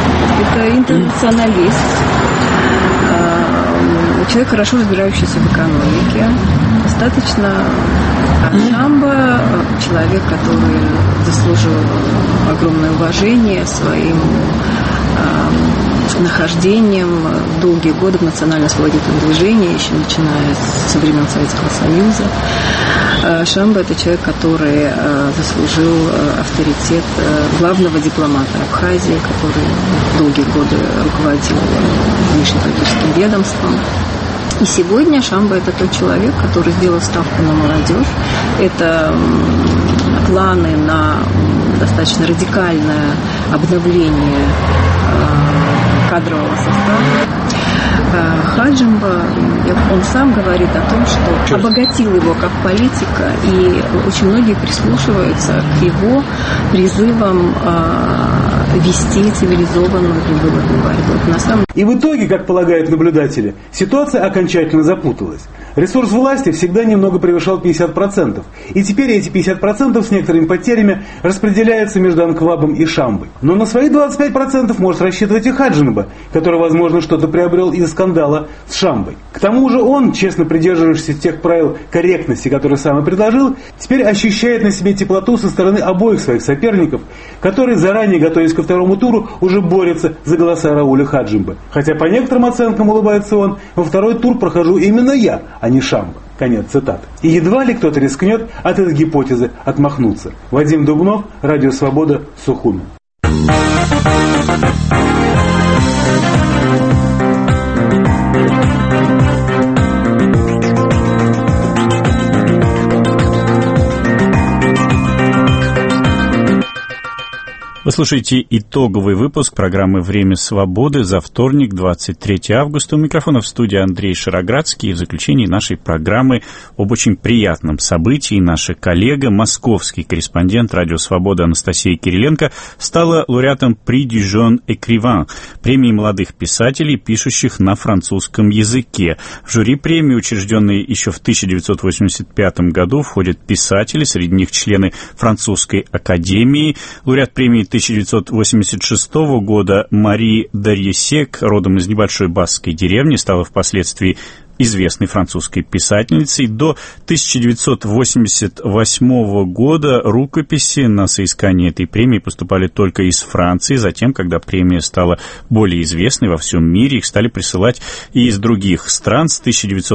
это интернационалист, человек, хорошо разбирающийся в экономике, достаточно. Шамба – человек, который заслужил огромное уважение своим нахождением долгие годы в национально-освободительном движении, еще начиная со времен Советского Союза. Шамба – это человек, который заслужил авторитет главного дипломата Абхазии, который долгие годы руководил внешнеполитическим ведомством. И сегодня Шамба – это тот человек, который сделал ставку на молодежь. Это планы на достаточно радикальное обновление кадрового состава. Хаджимба, он сам говорит о том, что обогатил его как политика, и очень многие прислушиваются к его призывам вести цивилизованную предвыборную борьбу. И в итоге, как полагают наблюдатели, ситуация окончательно запуталась. Ресурс власти всегда немного превышал 50%. И теперь эти 50% с некоторыми потерями распределяются между Анклабом и Шамбой. Но на свои 25% может рассчитывать и Хаджимба, который, возможно, что-то приобрел из скандала с Шамбой. К тому же он, честно придерживающийся тех правил корректности, которые сам и предложил, теперь ощущает на себе теплоту со стороны обоих своих соперников, которые, заранее готовясь ко второму туру, уже борются за голоса Рауля Хаджимбы. Хотя по некоторым оценкам, улыбается он, во второй тур прохожу именно я, а не Шамба. Конец цитаты. И едва ли кто-то рискнет от этой гипотезы отмахнуться. Вадим Дубнов, Радио Свобода, Сухуми. Вы слушаете итоговый выпуск программы «Время свободы» за вторник, 23 августа. У микрофона в студии Андрей Шароградский. И в заключении нашей программы об очень приятном событии наша коллега, московский корреспондент «Радио Свобода» Анастасия Кириленко стала лауреатом Prix du Jeune Écrivain, премии молодых писателей, пишущих на французском языке. В жюри премии, учрежденной еще в 1985 году, входят писатели, среди них члены Французской академии, лауреат премии 1986 года Мари Дарьесек, родом из небольшой баскской деревни, стала впоследствии известной французской писательницей. До 1988 года рукописи на соискание этой премии поступали только из Франции. Затем, когда премия стала более известной во всем мире, их стали присылать и из других стран. С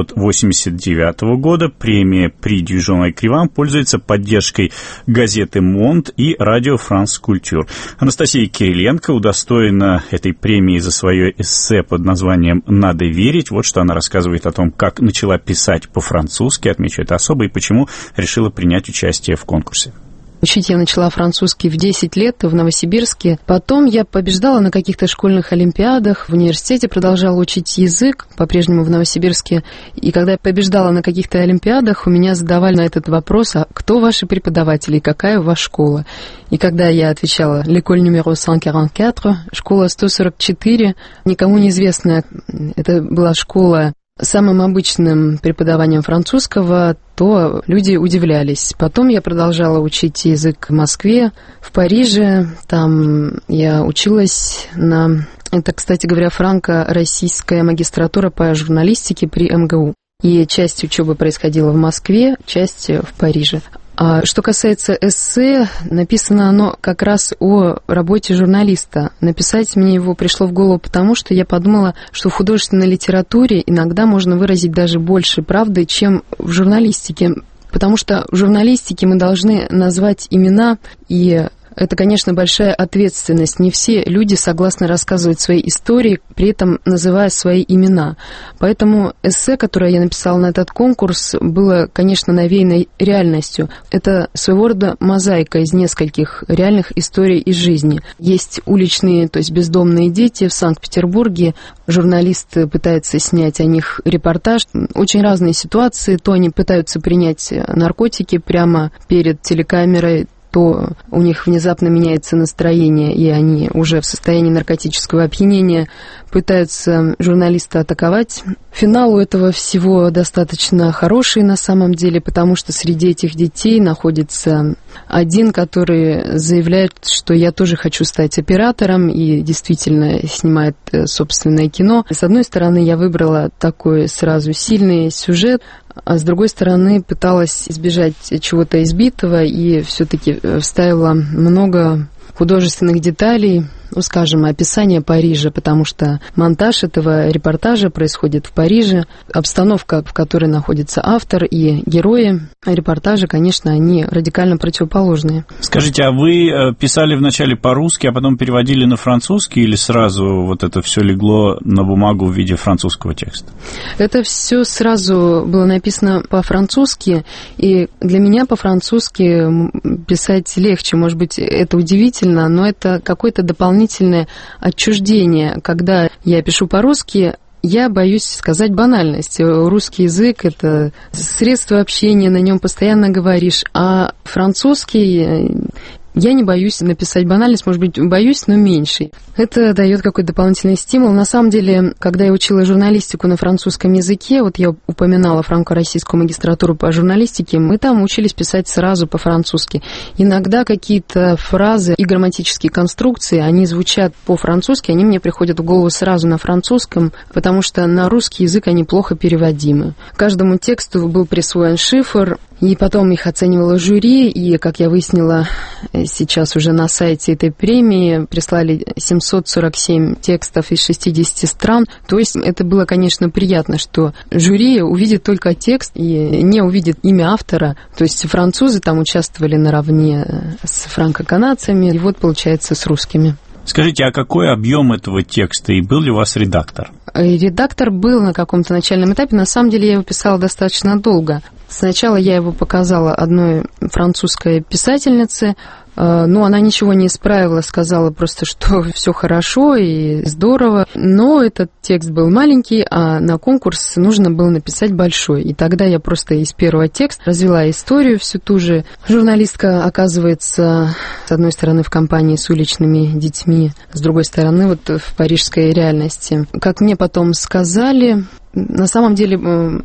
1989 года премия Prix du Jeune Écrivain пользуется поддержкой газеты «Монд» и радио «Франс Культур». Анастасия Кириленко удостоена этой премии за свое эссе под названием «Надо верить». Вот что она рассказывает о том, как начала писать по-французски, отмечу это особо, и почему решила принять участие в конкурсе. Учить я начала французский в 10 лет в Новосибирске. Потом я побеждала на каких-то школьных олимпиадах. В университете продолжала учить язык, по-прежнему в Новосибирске. И когда я побеждала на каких-то олимпиадах, у меня задавали на этот вопрос: а кто ваши преподаватели, какая у вас школа? И когда я отвечала «L'école numéro 144», школа 144, никому неизвестная, это была школа самым обычным преподаванием французского, то люди удивлялись. Потом я продолжала учить язык в Москве, в Париже. Там я училась на... Это, кстати говоря, франко-российская магистратура по журналистике при МГУ. И часть учебы происходила в Москве, часть в Париже. А что касается эссе, написано оно как раз о работе журналиста. Написать мне его пришло в голову потому, что я подумала, что в художественной литературе иногда можно выразить даже больше правды, чем в журналистике. Потому что в журналистике мы должны назвать имена, и это, конечно, большая ответственность. Не все люди согласны рассказывать свои истории, при этом называя свои имена. Поэтому эссе, которое я написала на этот конкурс, было, конечно, навеяно реальностью. Это своего рода мозаика из нескольких реальных историй из жизни. Есть уличные, то есть бездомные дети в Санкт-Петербурге. Журналист пытается снять о них репортаж. Очень разные ситуации. То они пытаются принять наркотики прямо перед телекамерой, то у них внезапно меняется настроение, и они уже в состоянии наркотического опьянения пытаются журналиста атаковать. Финал у этого всего достаточно хороший на самом деле, потому что среди этих детей находится один, который заявляет, что я тоже хочу стать оператором, и действительно снимает собственное кино. С одной стороны, я выбрала такой сразу сильный сюжет, а с другой стороны, пыталась избежать чего-то избитого и все-таки вставила много художественных деталей, ну, скажем, описание Парижа, потому что монтаж этого репортажа происходит в Париже. Обстановка, в которой находится автор, и герои репортажа, конечно, они радикально противоположные. Скажите, а вы писали вначале по-русски, а потом переводили на французский, или сразу вот это все легло на бумагу в виде французского текста? Это все сразу было написано по-французски, и для меня по-французски писать легче. Может быть, это удивительно, но это какой-то дополнительное отчуждение. Когда я пишу по-русски, Я боюсь сказать банальность. Русский язык – это средство общения, на нем постоянно говоришь, а французский... Я не боюсь написать банальность, может быть, боюсь, но меньше. Это дает какой-то дополнительный стимул. На самом деле, когда я учила журналистику на французском языке, вот я упоминала франко-российскую магистратуру по журналистике, мы там учились писать сразу по-французски. Иногда какие-то фразы и грамматические конструкции, они звучат по-французски, они мне приходят в голову сразу на французском, потому что на русский язык они плохо переводимы. Каждому тексту был присвоен шифр, и потом их оценивало жюри, и, как я выяснила, сейчас уже на сайте этой премии прислали 747 текстов из 60 стран. То есть это было, конечно, приятно, что жюри увидит только текст и не увидит имя автора. То есть французы там участвовали наравне с франко-канадцами, и вот, получается, с русскими. Скажите, а какой объем этого текста, и был ли у вас редактор? Редактор был на каком-то начальном этапе. На самом деле я его писала достаточно долго. Сначала я его показала одной французской писательнице, но она ничего не исправила, сказала просто, что все хорошо и здорово. Но этот текст был маленький, а на конкурс нужно было написать большой. И тогда я просто из первого текста развела историю всю ту же. Журналистка оказывается, с одной стороны, в компании с уличными детьми, с другой стороны, вот в парижской реальности. Как мне потом сказали... На самом деле,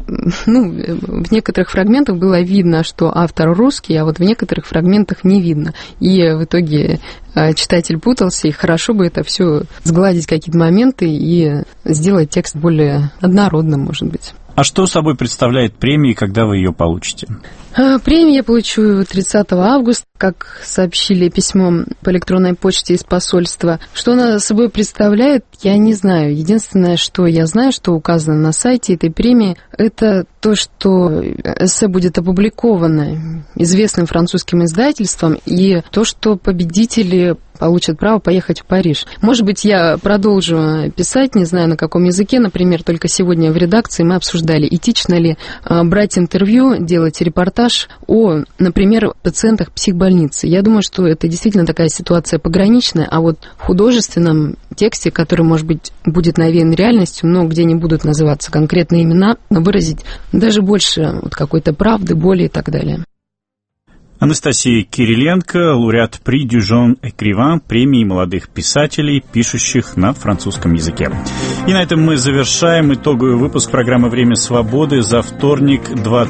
в некоторых фрагментах было видно, что автор русский, а вот в некоторых фрагментах не видно. И в итоге читатель путался, и хорошо бы это все сгладить, какие-то моменты, и сделать текст более однородным, может быть. А что собой представляет премия, когда вы ее получите? Премию я получу 30 августа, как сообщили письмом по электронной почте из посольства. Что она собой представляет, я не знаю. Единственное, что я знаю, что указано на сайте этой премии, это то, что эссе будет опубликовано известным французским издательством, и то, что победители получат право поехать в Париж. Может быть, я продолжу писать, не знаю, на каком языке. Например, только сегодня в редакции мы обсуждали, этично ли брать интервью, делать репортаж о, например, пациентах психбольницы. Я думаю, что это действительно такая ситуация пограничная, а вот в художественном тексте, который, может быть, будет навеян реальностью, но где не будут называться конкретные имена, выразить даже больше вот какой-то правды, боли и так далее. Анастасия Кириленко, лауреат Prix du Jeune Écrivain, премии молодых писателей, пишущих на французском языке. И на этом мы завершаем итоговый выпуск программы «Время свободы» за вторник,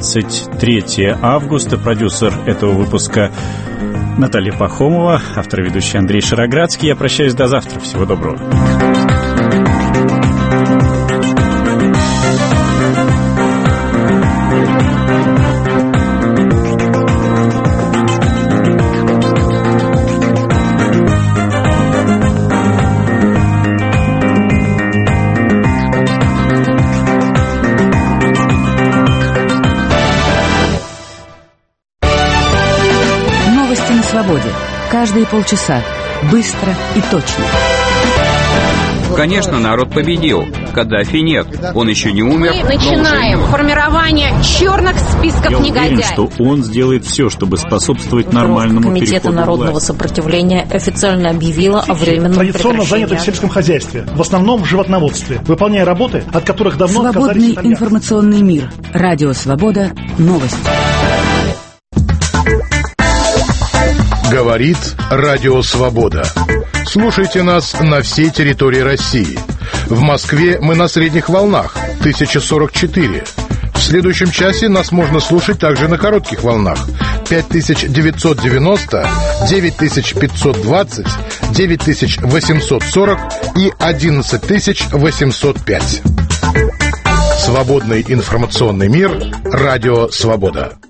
23 августа. Продюсер этого выпуска Наталья Пахомова, автор и ведущий Андрей Шароградский. Я прощаюсь до завтра. Всего доброго. Каждые полчаса. Быстро и точно. Конечно, народ победил. Каддафи нет. Он еще не умер. Мы начинаем формирование черных списков негодяев. Я уверен, что он сделает все, чтобы способствовать нормальному переходу. Комитета народного сопротивления официально объявила о временном традиционно заняты в сельском хозяйстве, в основном в животноводстве, выполняя работы, от которых давно Свободный информационный мир. Радио Свобода. Новости. Говорит Радио Свобода. Слушайте нас на всей территории России. В Москве мы на средних волнах 1044. В следующем часе нас можно слушать также на коротких волнах 5990, 9520, 9840 и 11805. Свободный информационный мир. Радио Свобода.